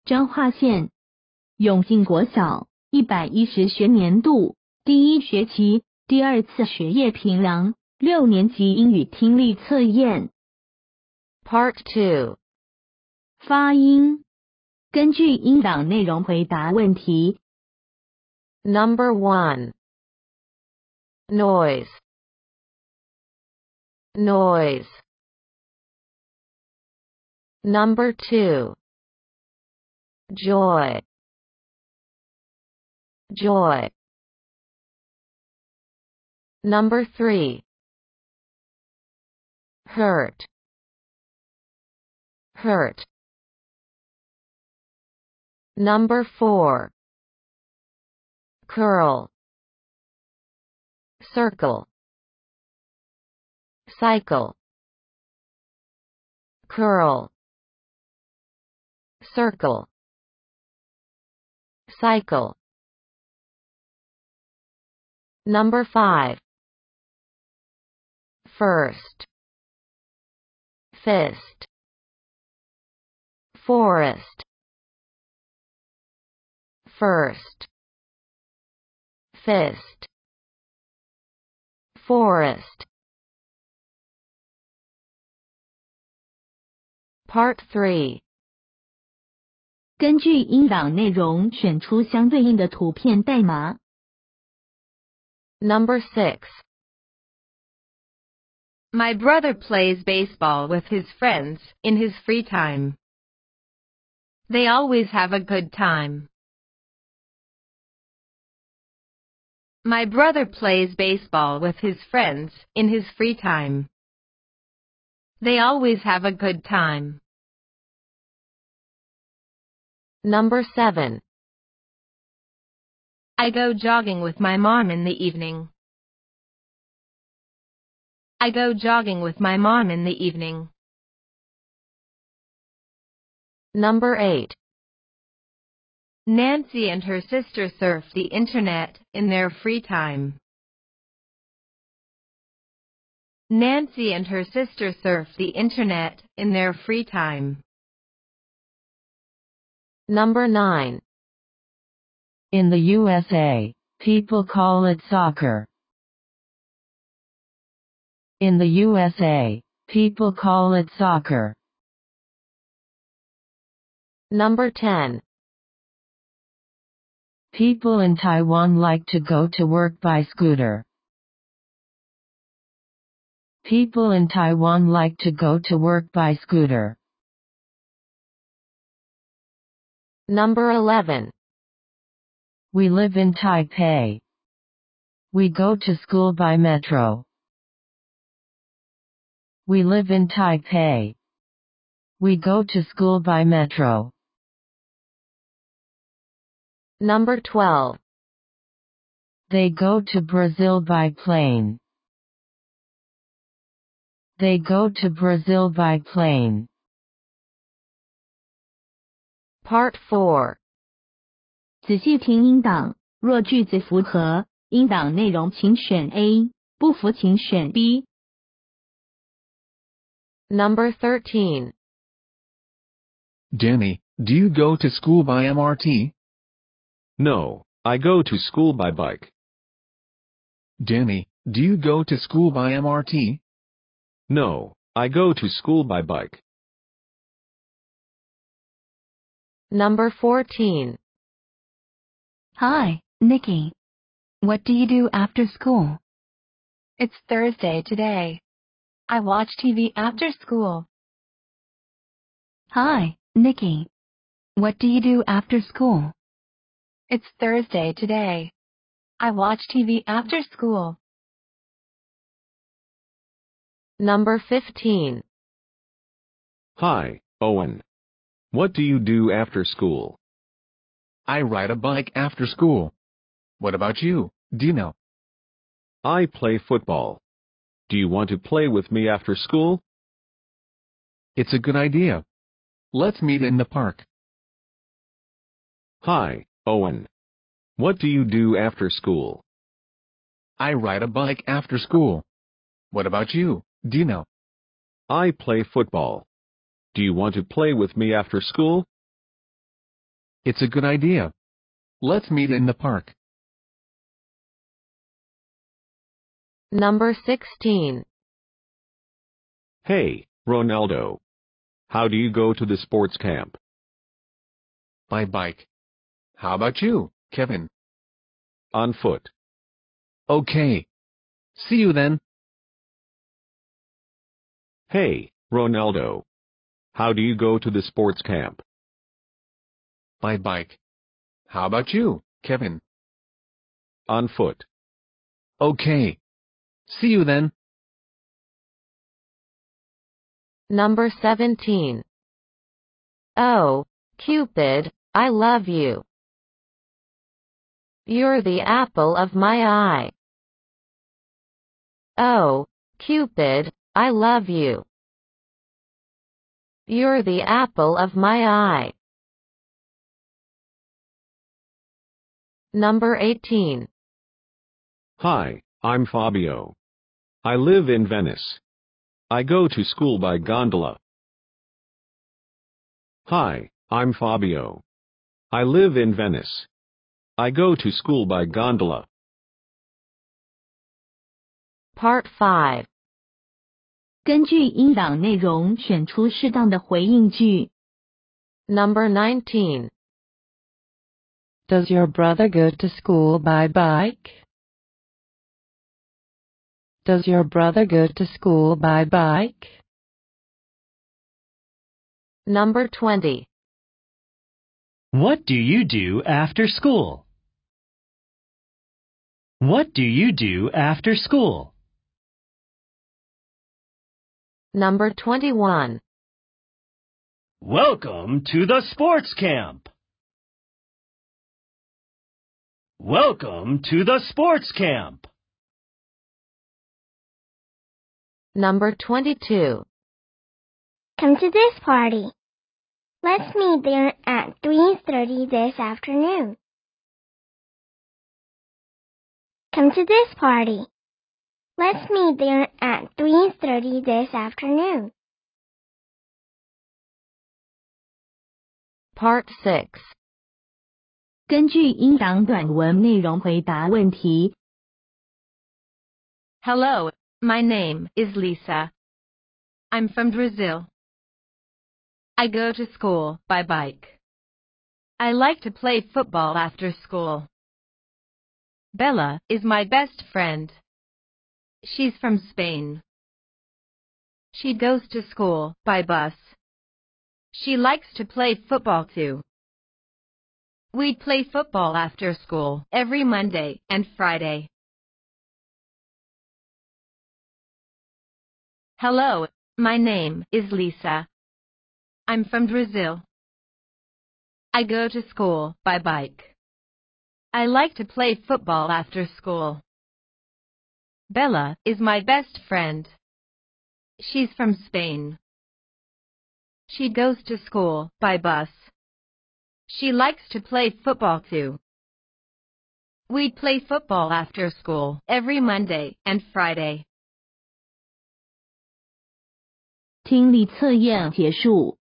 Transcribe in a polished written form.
彰化县永靖国小110学年度第1学期第2次学业评量6年级英语听力测验 Part 2. 发音，根据音档内容回答问题。 Number 1. Noise. Noise. Number 2. Joy. Joy. Number 3. Hurt. Hurt. Number 4. Curl. Circle. Cycle. Curl. Circle. Cycle. Number 5. First. Fist. Forest. First. Fist. Forest. Part 3. 根据音档内容选出相对应的图片代码。 Number 6. My brother plays baseball with his friends in his free time. They always have a good time. My brother plays baseball with his friends in his free time. They always have a good time. Number 7. I go jogging with my mom in the evening. I go jogging with my mom in the evening. Number 8. Nancy and her sister surf the internet in their free time. Nancy and her sister surf the internet in their free time. Number 9. In the USA, people call it soccer. In the USA, people call it soccer. Number 10. People in Taiwan like to go to work by scooter. People in Taiwan like to go to work by scooter. Number 11. We live in Taipei. We go to school by metro. We live in Taipei. We go to school by metro. Number 12. They go to Brazil by plane. They go to Brazil by plane. Part 4. 仔细听音档，若句子符合音档内容请选 A， 不符请选 B。 Number 13. Danny, do you go to school by MRT? No, I go to school by bike. Danny, do you go to school by MRT? No, I go to school by bike. Number 14. Hi, Nikki. What do you do after school? It's Thursday today. I watch TV after school. Hi, Nikki. What do you do after school? It's Thursday today. I watch TV after school. Number 15. Hi, Owen. What do you do after school? I ride a bike after school. What about you, Dino? I play football. Do you want to play with me after school? It's a good idea. Let's meet in the park. Hi, Owen. What do you do after school? I ride a bike after school. What about you, Dino? I play football. Do you want to play with me after school? It's a good idea. Let's meet in the park. Number 16. Hey, Ronaldo. How do you go to the sports camp? By bike. How about you, Kevin? On foot. Okay. See you then. Hey, Ronaldo. How do you go to the sports camp? By bike. How about you, Kevin? On foot. Okay. See you then. Number 17. Oh, Cupid, I love you. You're the apple of my eye. Oh, Cupid, I love you. You're the apple of my eye. Number 18. Hi, I'm Fabio. I live in Venice. I go to school by gondola. Hi, I'm Fabio. I live in Venice. I go to school by gondola. Part 5. 根据音档内容选出适当的回应句。 Number 19. Does your brother go to school by bike? Does your brother go to school by bike? Number 20. What do you do after school? What do you do after school? Number 21. Welcome to the sports camp. Welcome to the sports camp. Number 22. Come to this party. Let's meet there at 3:30 this afternoon. Come to this party. Let's meet there at 3:30 this afternoon. Part 6. 根据音档短文内容回答问题。 Hello, my name is Lisa. I'm from Brazil. I go to school by bike. I like to play football after school. Bella is my best friend. She's from Spain. She goes to school by bus. She likes to play football too. We play football after school every Monday and Friday. Hello, my name is Lisa. I'm from Brazil. I go to school by bike. I like to play football after school. Bella is my best friend. She's from Spain. She goes to school by bus. She likes to play football too. We play football after school every Monday and Friday. 听力测验结束。